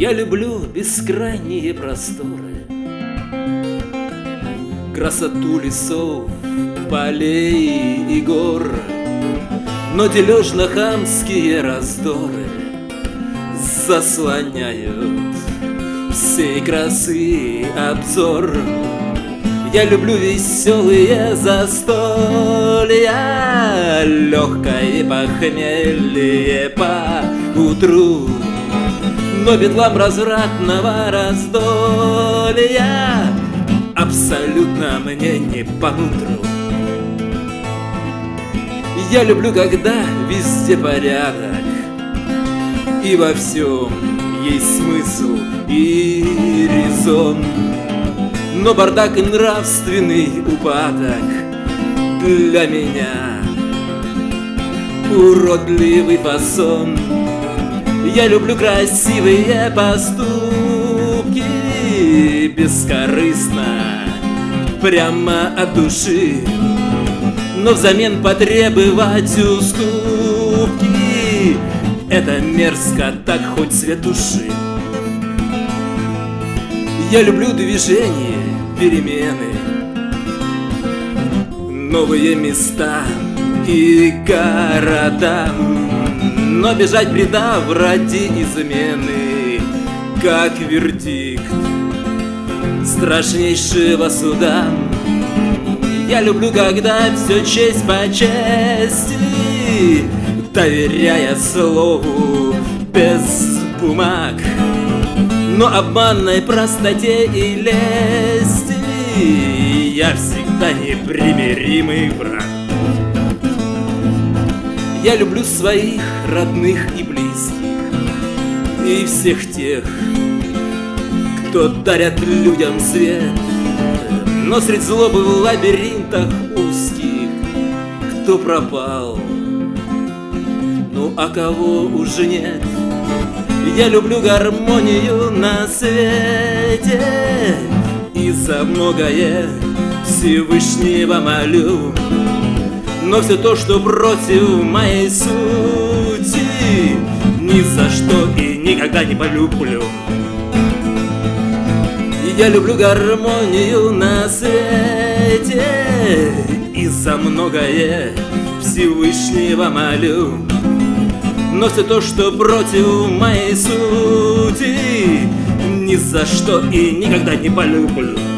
Я люблю бескрайние просторы, красоту лесов, полей и гор, но дележно-хамские раздоры заслоняют всей красы обзор. Я люблю веселые застолья, легкое похмелье по утру, но бедлам развратного раздолья абсолютно мне не по нутру. Я люблю, когда везде порядок, и во всем есть смысл и резон, но бардак и нравственный упадок для меня уродливый фасон. Я люблю красивые поступки, бескорыстно, прямо от души, но взамен потребовать уступки — это мерзко, так хоть цвет уши. Я люблю движение, перемены, новые места и города, но бежать, предав ради измены, как вердикт страшнейшего суда. Я люблю, когда все честь по чести, доверяя слову без бумаг, но обманной простоте и лести я всегда непримиримый враг. Я люблю своих родных и близких, и всех тех, кто дарят людям свет, но средь злобы в лабиринтах узких кто пропал, ну а кого уже нет. Я люблю гармонию на свете, и за многое Всевышнего молю, но все то, что против моей сути, ни за что и никогда не полюблю. Я люблю гармонию на свете, и за многое Всевышнего молю, но все то, что против моей сути, ни за что и никогда не полюблю.